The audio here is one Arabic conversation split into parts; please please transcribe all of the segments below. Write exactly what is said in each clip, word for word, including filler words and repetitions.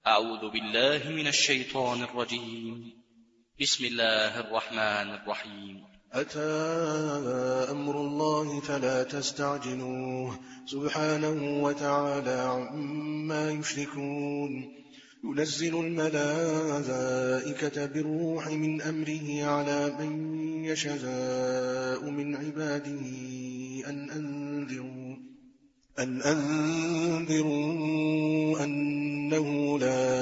أعوذ بالله من الشيطان الرجيم. بسم الله الرحمن الرحيم. أتى أمر الله فلا تستعجلوه سبحانه وتعالى عما يشركون. ينزل الملائكة بالروح من أمره على من يشاء من عباده أن أنذروا أن أنذروا أنه لا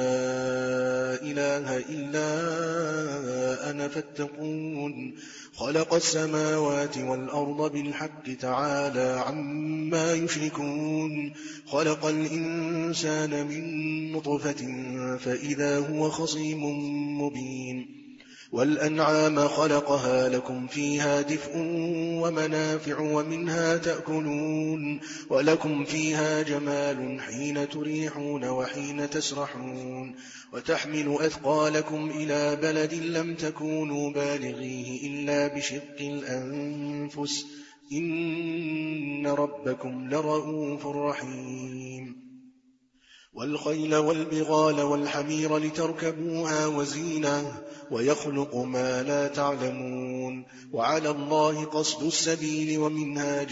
إله إلا أنا فاتقون. خلق السماوات والأرض بالحق تعالى عما يشركون. خلق الإنسان من نطفة فإذا هو خصيم مبين. والأنعام خلقها لكم فيها دفء ومنافع ومنها تأكلون ولكم فيها جمال حين تريحون وحين تسرحون. وتحمل أثقالكم إلى بلد لم تكونوا بالغيه إلا بشق الأنفس إن ربكم لرؤوف رحيم. والخيل والبغال والحمير لتركبوها وزينة ويخلق ما لا تعلمون. وعلى الله قصد السبيل ومنها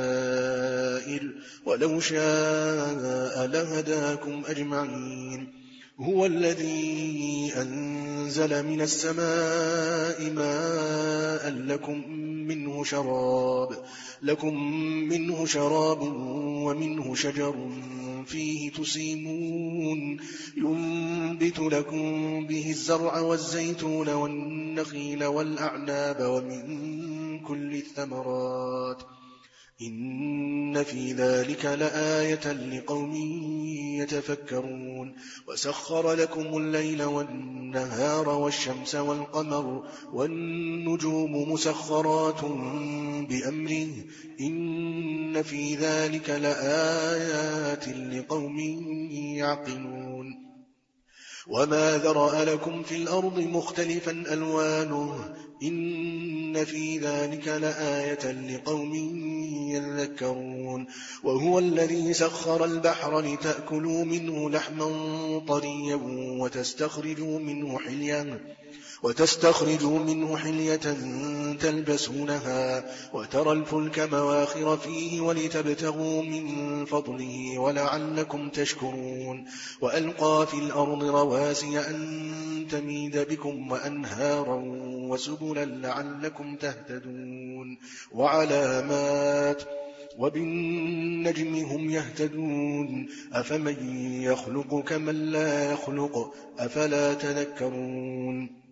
جائر ولو شاء لهداكم أجمعين. هو الذي أنزل من السماء ماء لكم منه شراب لكم منه شراب ومنه شجر فيه تسيمون. ينبت لكم به الزرع والزيتون والنخيل والأعناب ومن كل الثمرات إن في ذلك لآية لقوم يتفكرون. وسخر لكم الليل والنهار والشمس والقمر والنجوم مسخرات بأمره إن في ذلك لآيات لقوم يعقلون. وما ذرأ لكم في الأرض مختلفا ألوانه إن في ذلك لآية لقوم يذكرون. وهو الذي سخر البحر لتأكلوا منه لحما طريا وتستخرجوا منه حليا وتستخرجوا منه حلية تلبسونها وترى الفلك مواخر فيه ولتبتغوا من فضله ولعلكم تشكرون. وألقى في الأرض رواسي أن تميد بكم وأنهارا وسبلا لعلكم تهتدون. وعلامات وبالنجم هم يهتدون. أفمن يخلق كمن لا يخلق أفلا تذكرون.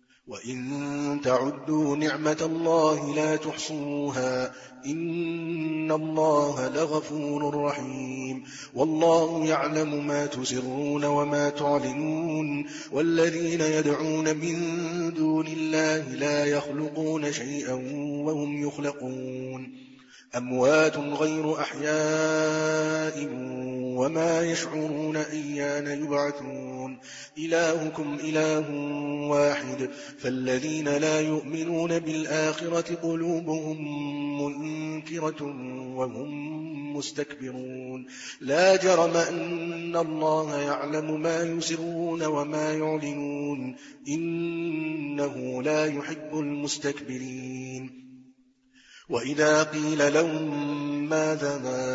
وإن تعدوا نعمة الله لا تحصوها إن الله لغفور رحيم. والله يعلم ما تسرون وما تعلنون. والذين يدعون من دون الله لا يخلقون شيئا وهم يخلقون. أموات غير أحياء وما يشعرون أيان يبعثون. إلهكم إله واحد فالذين لا يؤمنون بالآخرة قلوبهم منكرة وهم مستكبرون. لا جرم أن الله يعلم ما يسرون وما يعلنون إنه لا يحب المستكبرين. وإذا قيل لهم ماذا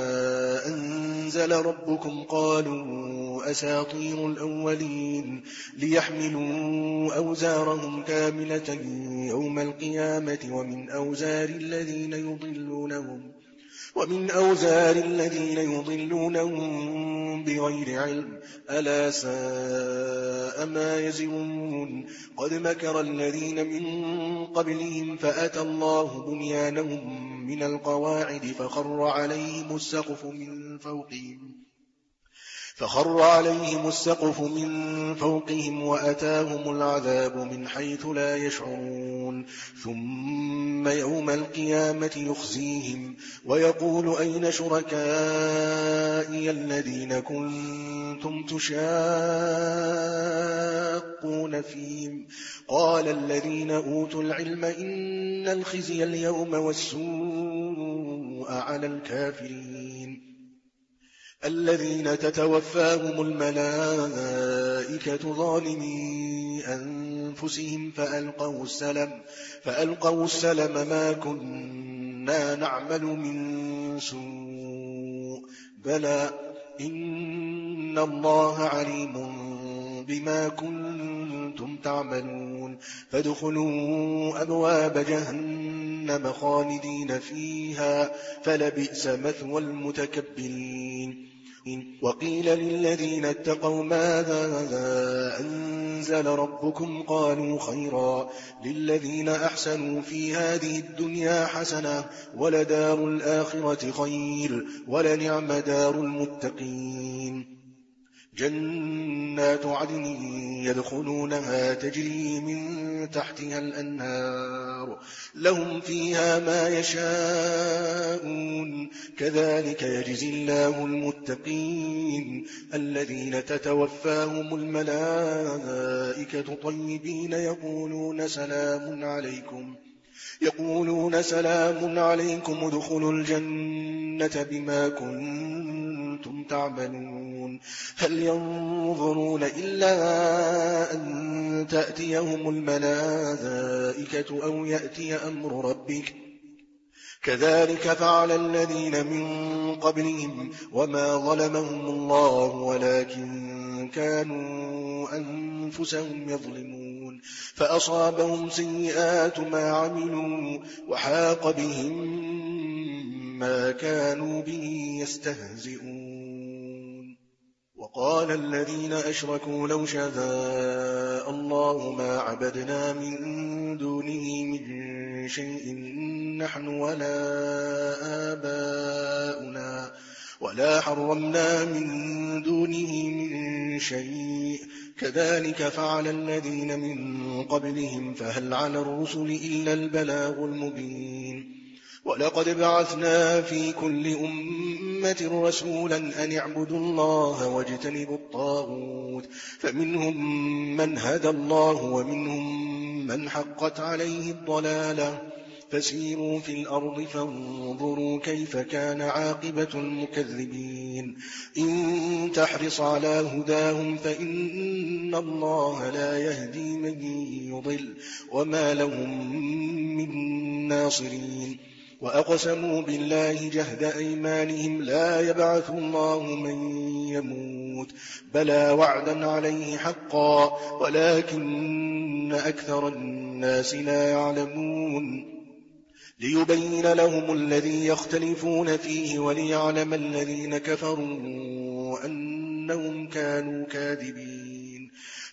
أنزل ربكم قالوا أساطير الأولين ليحملوا أوزارهم كاملة يوم القيامة ومن أوزار الذين يضلونهم ومن أوزار الذين يضلونهم بغير علم ألا ساء ما يزرون. قد مكر الذين من قبلهم فأتى الله بنيانهم من القواعد فخر عليهم السقف من فوقهم فخر عليهم السقف من فوقهم وأتاهم العذاب من حيث لا يشعرون. ثم يوم القيامة يخزيهم ويقول أين شركائي الذين كنتم تشاقون فيهم قال الذين أوتوا العلم إن الخزي اليوم والسوء على الكافرين. الذين تتوفاهم الملائكة ظالمي أنفسهم فألقوا السلم فألقوا السلم ما كنا نعمل من سوء بلى إن الله عليم بما كنتم تعملون فادخلوا أبواب جهنم خالدين فيها فلبئس مثوى المتكبرين وقيل للذين اتقوا ماذا أنزل ربكم قالوا خيرا للذين أحسنوا في هذه الدنيا حسنة ولدار الآخرة خير ولنعم دار المتقين جنات عدن يدخلونها تجري من تحتها الأنهار لهم فيها ما يشاءون كذلك يجزي الله المتقين الذين تتوفاهم الملائكة طيبين يقولون سلام عليكم يقولون سلام عليكم ادخلوا الجنة بما كنتم تعملون هل ينظرون إلا أن تأتيهم الملائكة أو يأتي أمر ربك كذلك فعل الذين من قبلهم وما ظلمهم الله ولكن كانوا أنفسهم يظلمون فأصابهم سيئات ما عملوا وحاق بهم ما كانوا به يستهزئون وقال الذين أشركوا لو شاء الله ما عبدنا من دونه من شيء نحن ولا آباؤنا ولا حرمنا من دونه من شيء كذلك فعل الذين من قبلهم فهل على الرسل إلا البلاغ المبين ولقد بعثنا في كل أمة رسولا أن اعبدوا الله واجتنبوا الطاغوت فمنهم من هدى الله ومنهم من حقت عليه الضلالة فسيروا في الأرض فانظروا كيف كان عاقبة المكذبين إن تحرص على هداهم فإن الله لا يهدي من يضل وما لهم من ناصرين وأقسموا بالله جهد أيمانهم لا يبعث الله من يموت بلى وعدا عليه حقا ولكن أكثر الناس لا يعلمون ليبين لهم الذي يختلفون فيه وليعلم الذين كفروا أنهم كانوا كاذبين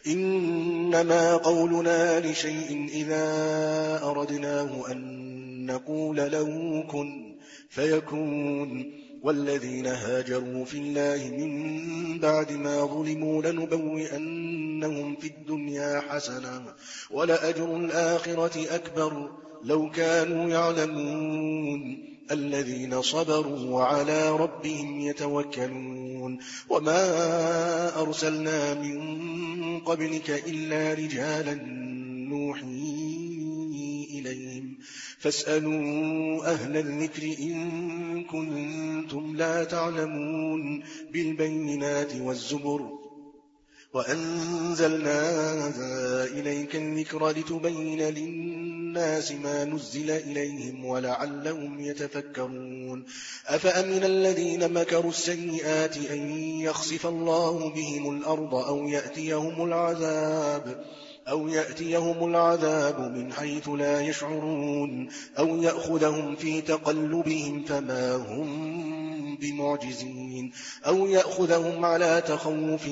إنما قولنا لشيء إذا أردناه أن نقول له كن فيكون والذين هاجروا في الله من بعد ما ظلموا لنبوئنهم في الدنيا حسنة ولأجر الآخرة أكبر لو كانوا يعلمون الذين صبروا وعلى ربهم يتوكلون وما أرسلنا من قبلك إلا رجالا نوحي إليهم فاسألوا أهل الذكر إن كنتم لا تعلمون بالبينات والزبر وأنزلنا إليك الذكر لتبين للناس ما نزل إليهم ولعلهم يتفكرون أفأمن الذين مكروا السيئات أن يخسف الله بهم الأرض أو يأتيهم العذاب أو يأتيهم العذاب من حيث لا يشعرون أو يأخذهم في تقلبهم فما هم بمعجزين أو يأخذهم على تخوف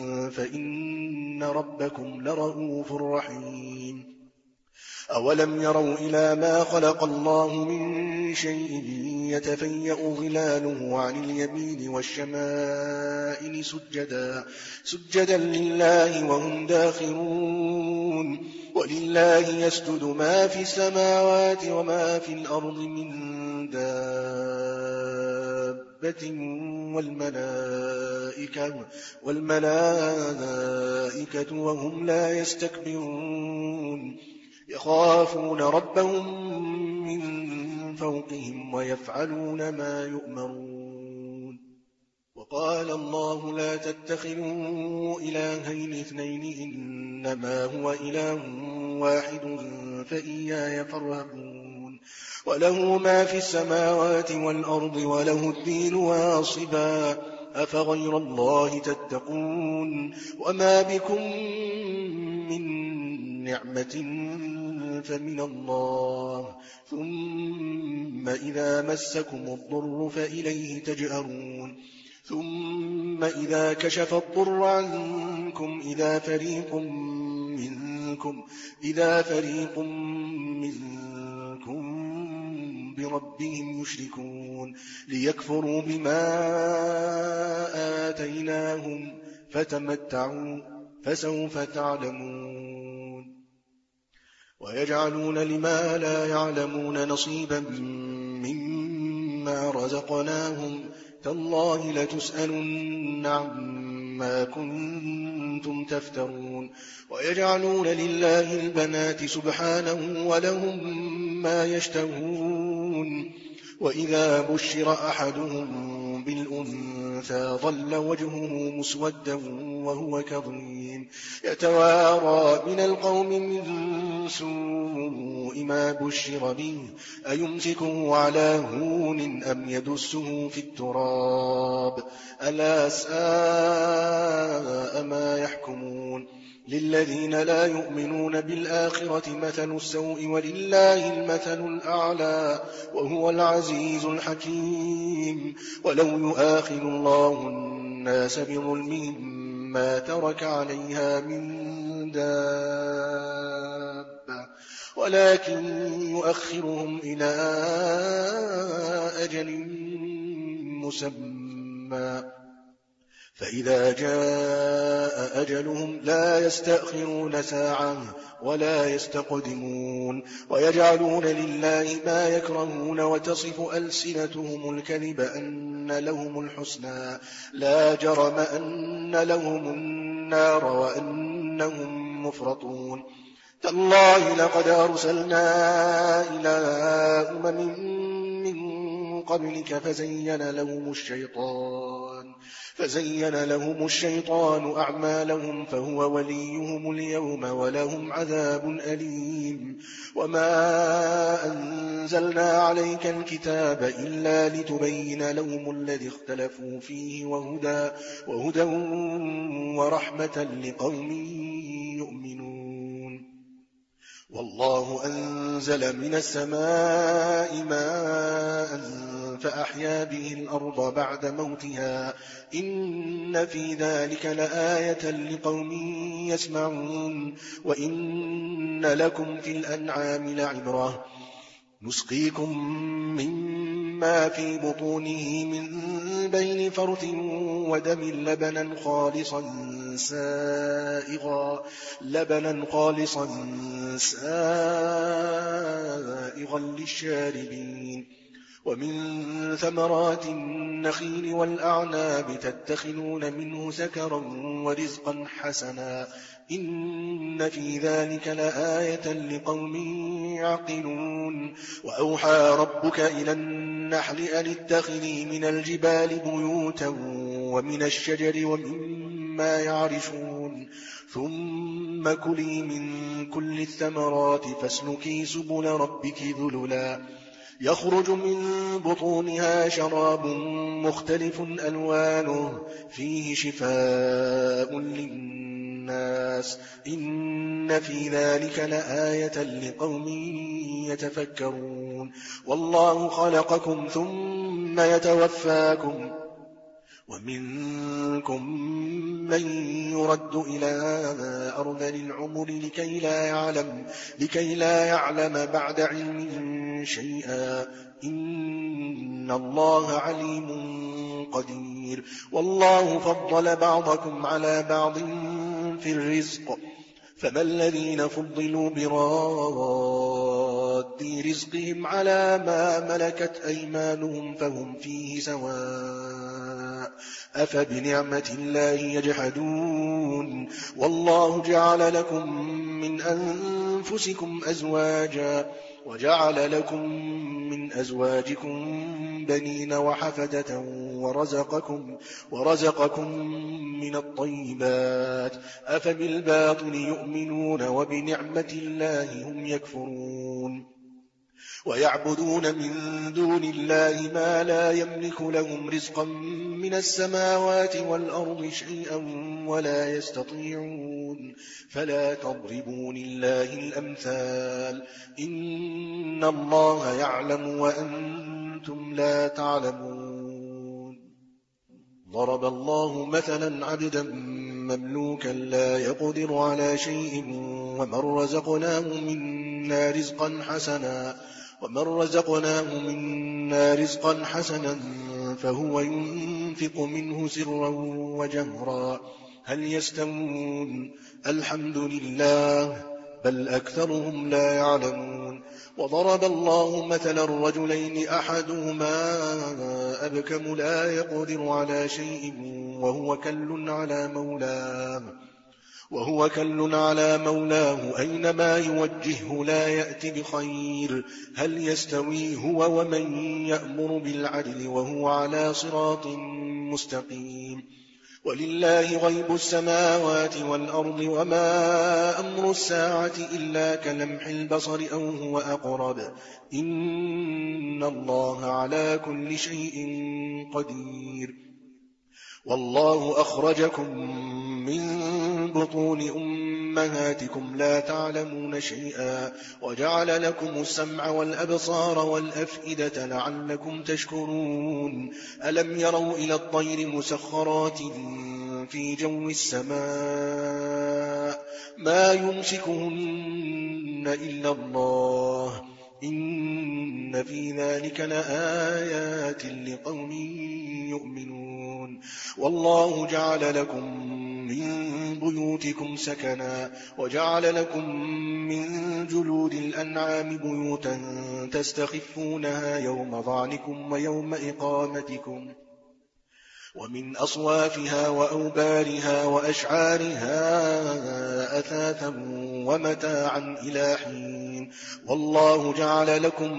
فإن ربكم لرؤوف رحيم أولم يروا إلى ما خلق الله من شيء يتفيأ ظلاله عن اليمين والشمائل سجدا سجدا لله وهم داخرون ولله يسجد ما في السماوات وما في الأرض من دابة والملائكة, والملائكة وهم لا يستكبرون يخافون ربهم من فوقهم ويفعلون ما يؤمرون وقال الله لا تتخذوا إلهين اثنين إنما هو إله واحد فإياي فارهبون وله ما في السماوات والأرض وله الدين واصبا أفغير الله تتقون وما بكم من نعمة فمن الله ثم إذا مسكم الضر فإليه تجأرون ثم إذا كشف الضر عنكم إذا فريق منكم إذا فريق منكم بربهم يشركون ليكفروا بما آتيناهم فتمتعوا فسوف تعلمون ويجعلون لما لا يعلمون نصيبا مما رزقناهم تالله لتسألن عما كنتم تفترون ويجعلون لله البنات سبحانه ولهم ما يشتهون وإذا بشر أحدهم بالأنثى ظل وجهه مسودا وهو كظيم يتوارى من القوم من سوء ما بشر به أيمسكه على هون أم يدسه في التراب ألا ساء ما يحكمون للذين لا يؤمنون بالآخرة مثل السوء ولله المثل الأعلى وهو العزيز الحكيم ولو يؤاخذ الله الناس بظلمهم ما ترك عليها من دابة ولكن يؤخرهم إلى أجل مسمى فإذا جاء أجلهم لا يستأخرون ساعة ولا يستقدمون ويجعلون لله ما يكرهون وتصف ألسنتهم الكذب أن لهم الحسنى لا جرم أن لهم النار وأنهم مفرطون تالله لقد أرسلنا إلى أمم من قبلك فزين لهم الشيطان فزين لهم الشيطان أعمالهم فهو وليهم اليوم ولهم عذاب أليم وما أنزلنا عليك الكتاب إلا لتبين لهم الذي اختلفوا فيه وهدى, وهدى ورحمة لقوم يؤمنون والله أنزل من السماء ماء فأحيا به الأرض بعد موتها إن في ذلك لآية لقوم يسمعون وإن لكم في الأنعام لعبرة نسقيكم مما في بطونه من بين فرث ودم لبنا خالصا سائغا لبنا خالصا سائغا للشاربين ومن ثمرات النخيل والأعناب تتخذون منه سكرا ورزقا حسنا إن في ذلك لآية لقوم يعقلون وأوحى ربك إلى النحل أن اتخذي من الجبال بيوتا ومن الشجر ومما يعرشون ثم كلي من كل الثمرات فاسلكي سبل ربك ذللا يخرج من بطونها شراب مختلف ألوانه فيه شفاء للناس إن في ذلك لآية لقوم يتفكرون والله خلقكم ثم يتوفاكم ومنكم من يرد إلى أرذل العمر لكي لا يعلم, لكي لا يعلم بعد علم شيئا إن الله عليم قدير والله فضل بعضكم على بعض في الرزق فما الذين فضلوا براد رزقهم على ما ملكت أيمانهم فهم فيه سواء أفبنعمة الله يجحدون والله جعل لكم من أنفسكم أزواجا وجعل لكم من أزواجكم بنين وحفدة ورزقكم, ورزقكم من الطيبات أفبالباطل يؤمنون وبنعمة الله هم يكفرون ويعبدون من دون الله ما لا يملك لهم رزقا من السماوات والأرض شيئا ولا يستطيعون فلا تضربوا لله الأمثال إن الله يعلم وأنتم لا تعلمون ضرب الله مثلا عبدا مملوكا لا يقدر على شيء ومن رزقناه منا رزقا حسنا ومن رزقناه منا رزقا حسنا فهو ينفق منه سرا وجهرا هل يستوون الحمد لله بل أكثرهم لا يعلمون وضرب الله مثلا الرجلين أحدهما أبكم لا يقدر على شيء وهو كل على مولاه وهو كل على مولاه أينما يوجهه لا يأتي بخير هل يستوي هو ومن يأمر بالعدل وهو على صراط مستقيم ولله غيب السماوات والأرض وما أمر الساعة إلا كلمح البصر أو هو أقرب إن الله على كل شيء قدير والله أخرجكم من بطون أمهاتكم لا تعلمون شيئا وجعل لكم السمع والأبصار والأفئدة لعلكم تشكرون ألم يروا إلى الطير مسخرات في جو السماء ما يمسكهن إلا الله إن في ذلك لآيات لقوم يؤمنون والله جعل لكم من بيوتكم سكنا وجعل لكم من جلود الأنعام بيوتا تستخفونها يوم ظعنكم ويوم إقامتكم ومن أصوافها وأوبارها وأشعارها أثاثا ومتاعا إلى حين والله جعل لكم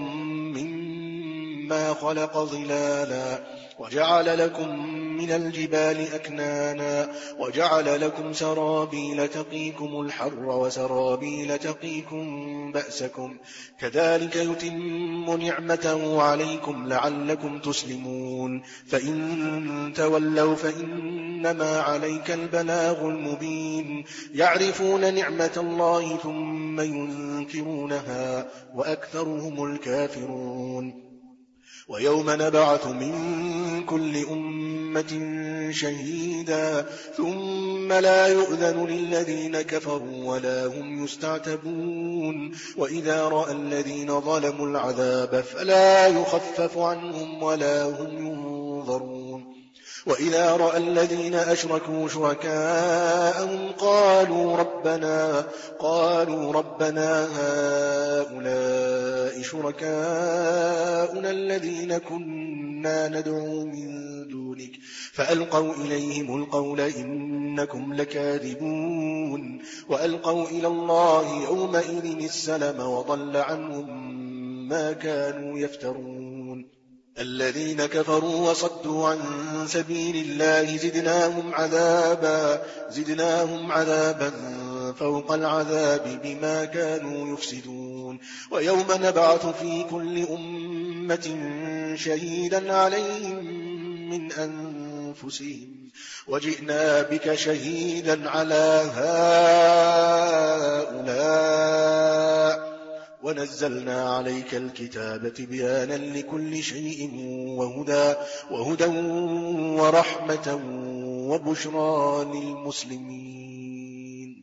مما خلق ظلالا وجعل لكم من الجبال أكنانا وجعل لكم سرابيل تقيكم الحر وسرابيل تقيكم بأسكم كذلك يتم نعمته عليكم لعلكم تسلمون فإن تولوا فإنما عليك البلاغ المبين يعرفون نعمة الله ثم ينكرونها وأكثرهم الكافرون ويوم نبعث من كل أمة شهيدا ثم لا يؤذن للذين كفروا ولا هم يستعتبون وإذا رأى الذين ظلموا العذاب فلا يخفف عنهم ولا هم ينظرون وإذا رأى الذين أشركوا شركاءهم قالوا ربنا قالوا ربنا هؤلاء شركاؤنا الذين كنا ندعو من دونك فألقوا إليهم القول إنكم لكاذبون وألقوا إلى الله يومئذ السلم وضل عنهم ما كانوا يفترون الذين كفروا وصدوا عن سبيل الله زدناهم عذابا زدناهم عذابا فوق العذاب بما كانوا يفسدون ويوم نبعث في كل أمة شهيدا عليهم من أنفسهم وجئنا بك شهيدا على هؤلاء ونزلنا عليك الكتاب بيانا لكل شيء وهدى, وهدى ورحمة وبشرى للمسلمين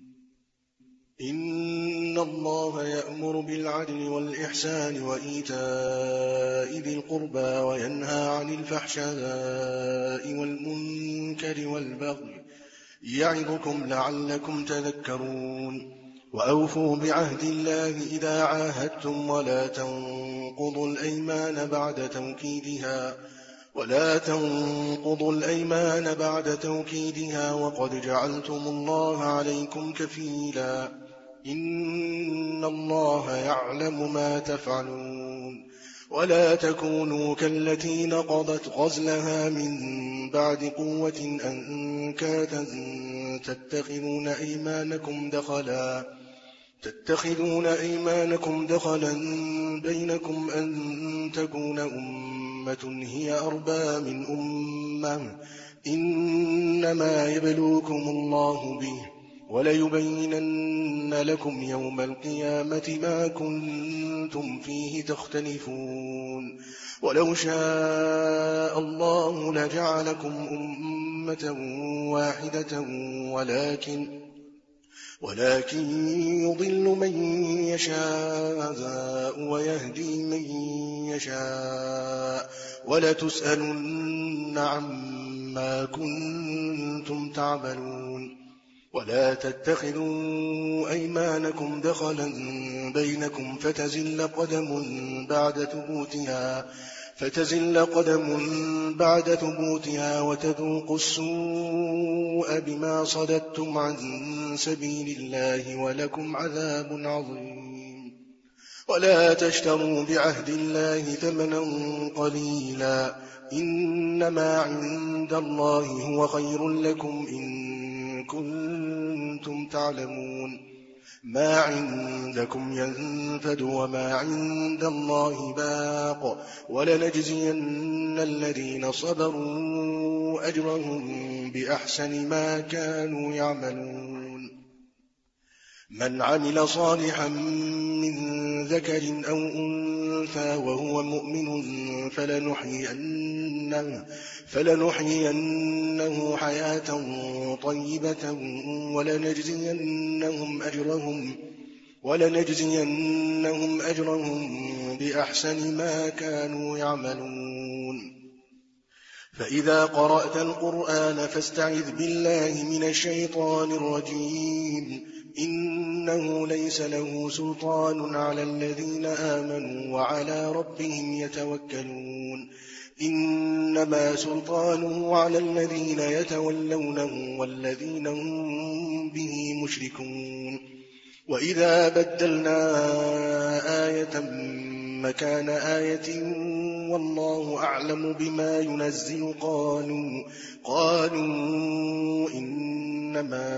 إن الله يأمر بالعدل والإحسان وإيتاء ذي القربى وينهى عن الفحشاء والمنكر والبغي يعظكم لعلكم تذكرون وأوفوا بعهد الله إذا عاهدتم ولا تنقضوا الأيمان بعد توكيدها ولا تنقضوا الأيمان بعد توكيدها وقد جعلتم الله عليكم كفيلا إن الله يعلم ما تفعلون ولا تكونوا كالتي نقضت غزلها من بعد قوة أنكاثا تتخذون أيمانكم دخلا تتخذون أيمانكم دخلا بينكم أن تكون أمة هي أربى من أمة إنما يبلوكم الله به وليبينن لكم يوم القيامة ما كنتم فيه تختلفون ولو شاء الله لجعلكم أمة واحدة ولكن ولكن يضل من يشاء ويهدي من يشاء ولتسألن عما كنتم تعملون ولا تتخذوا أيمانكم دخلا بينكم فتزل قدم بعد ثبوتها فتزل قدم بعد ثبوتها وتذوقوا السوء بما صددتم عن سبيل الله ولكم عذاب عظيم ولا تشتروا بعهد الله ثمنا قليلا إنما عند الله هو خير لكم إن كنتم تعلمون ما عندكم ينفد وما عند الله باق ولنجزين الذين صبروا أجرهم بأحسن ما كانوا يعملون من عمل صالحا من ذكر أو أنثى وهو مؤمن فلنحيينه, فلنحيينه حياة طيبة ولنجزينهم أجرهم, ولنجزينهم أجرهم بأحسن ما كانوا يعملون فإذا قرأت القرآن فاستعذ بالله من الشيطان الرجيم إنه ليس له سلطان على الذين آمنوا وعلى ربهم يتوكلون إنما سلطانه على الذين يتولونه والذين هم به مشركون وإذا بدلنا آية مكان آية والله أعلم بما ينزل قالوا, قالوا إنما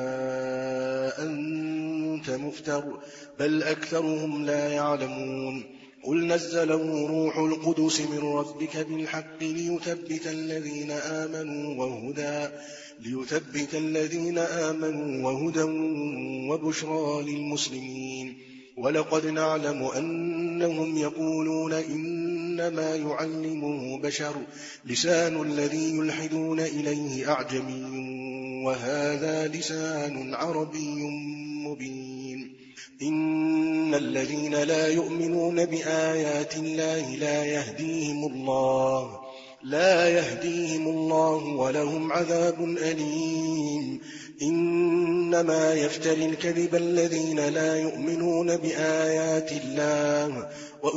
أنت مفتر بل أكثرهم لا يعلمون قل نزله روح القدس من ربك بالحق ليثبت الذين آمنوا وهدى ليثبت الذين آمنوا وهدى وبشرى للمسلمين ولقد نعلم أنهم يقولون إنما يعلمه بشر لسان الذي يلحدون إليه أعجمي وهذا لسان عربي مبين إن الذين لا يؤمنون بآيات الله لا يهديهم الله لا يهديهم الله ولهم عذاب أليم إنما يفتري الكذب الذين لا يؤمنون بآيات الله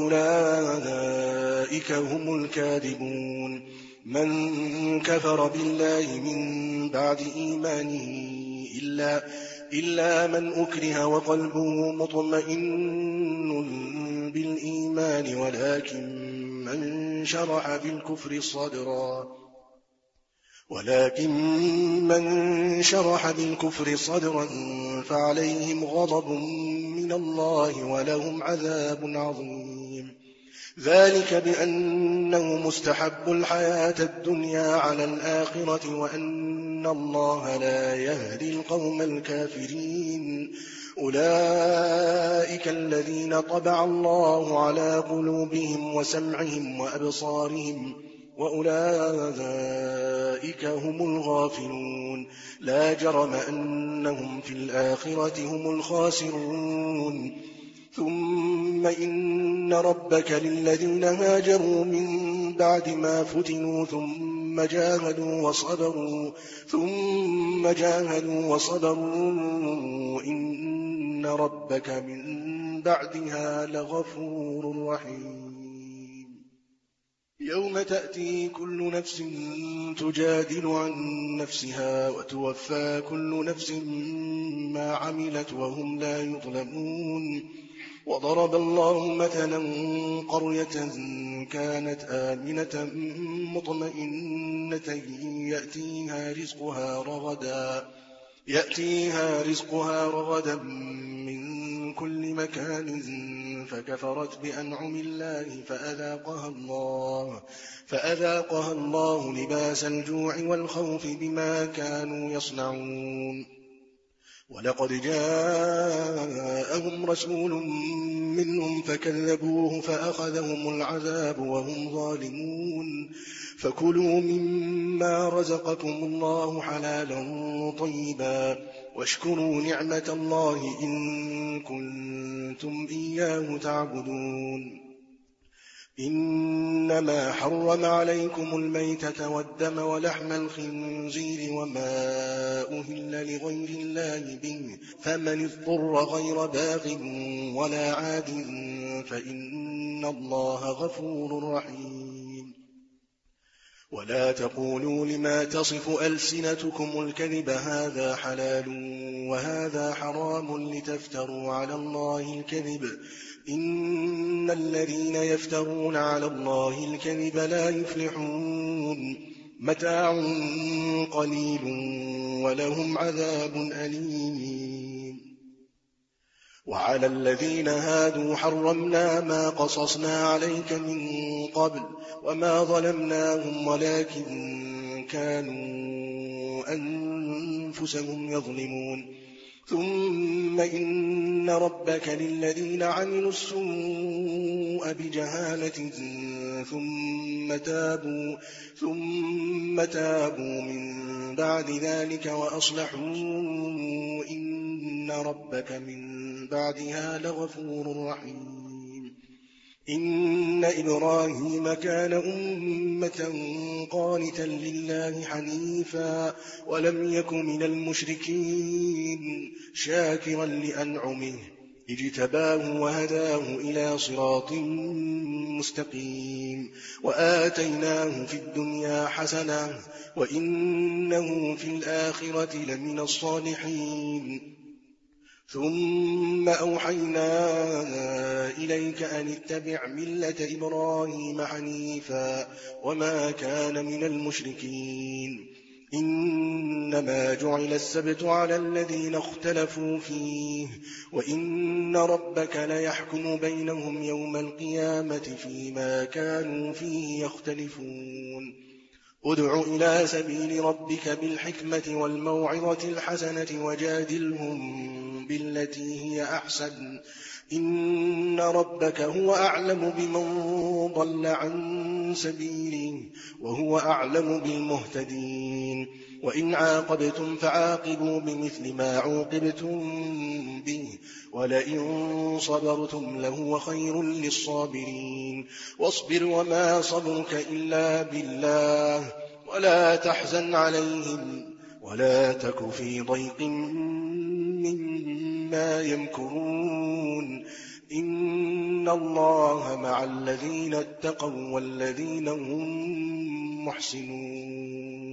وأولئك هم الكاذبون من كفر بالله من بعد إيمانه إلا, إلا من أكره وقلبه مطمئن بالإيمان ولكن من شرح بالكفر صدرا ولكن من شرح بالكفر صدرا فعليهم غضب من الله ولهم عذاب عظيم ذلك بأنه مستحب الحياة الدنيا على الآخرة وأن الله لا يهدي القوم الكافرين أولئك الذين طبع الله على قلوبهم وسمعهم وأبصارهم وأولئك هم الغافلون لا جرم أنهم في الآخرة هم الخاسرون ثم إن ربك للذين هاجروا من بعد ما فتنوا ثم جاهدوا وصبروا ثم جاهدوا وصبروا إن ربك من بعدها لغفور رحيم يوم تأتي كل نفس تجادل عن نفسها وتوفى كل نفس ما عملت وهم لا يظلمون. وضرب الله مثلا قرية كانت آمنة مطمئنة يأتيها رزقها رغدا يأتيها رزقها رغدا من كل مكان فكفرت بأنعم الله فأذاقها الله فأذاقها الله لباس الجوع والخوف بما كانوا يصنعون. ولقد جاءهم رسول منهم فكذبوه فأخذهم العذاب وهم ظالمون. فكلوا مما رزقكم الله حلالا طيبا واشكروا نعمة الله إن كنتم إياه تعبدون. إنما حرم عليكم الميتة والدم ولحم الخنزير وما أهل لغير الله به فمن اضطر غير باغ ولا عاد فإن الله غفور رحيم. ولا تقولوا لما تصف ألسنتكم الكذب هذا حلال وهذا حرام لتفتروا على الله الكذب إن الذين يفترون على الله الكذب لا يفلحون. متاع قليل ولهم عذاب أليم. وعلى الذين هادوا حرمنا ما قصصنا عليك من قبل وما ظلمناهم ولكن كانوا أنفسهم يظلمون. ثم إن ربك للذين عملوا السوء بجهالة ثم تابوا, ثم تابوا من بعد ذلك وأصلحوا إن ربك من بعدها لغفور رحيم. إن إبراهيم كان أمة قانتا لله حنيفا ولم يك من المشركين شاكرا لأنعمه اجتباه وهداه إلى صراط مستقيم وآتيناه في الدنيا حسنة وإنه في الآخرة لمن الصالحين. ثم أوحينا إليك أن اتبع ملة إبراهيم حنيفا وما كان من المشركين. إنما جعل السبت على الذين اختلفوا فيه وإن ربك ليحكم بينهم يوم القيامة فيما كانوا فيه يختلفون. ادع إلى سبيل ربك بالحكمة والموعظة الحسنة وجادلهم بالتي هي أحسن إن ربك هو أعلم بمن ضل عن سبيله وهو أعلم بالمهتدين. وإن عاقبتم فعاقبوا بمثل ما عوقبتم به ولئن صبرتم لهو خير للصابرين. واصبر وما صبرك إلا بالله ولا تحزن عليهم ولا تك في ضيق مما يمكرون إن الله مع الذين اتقوا والذين هم محسنون.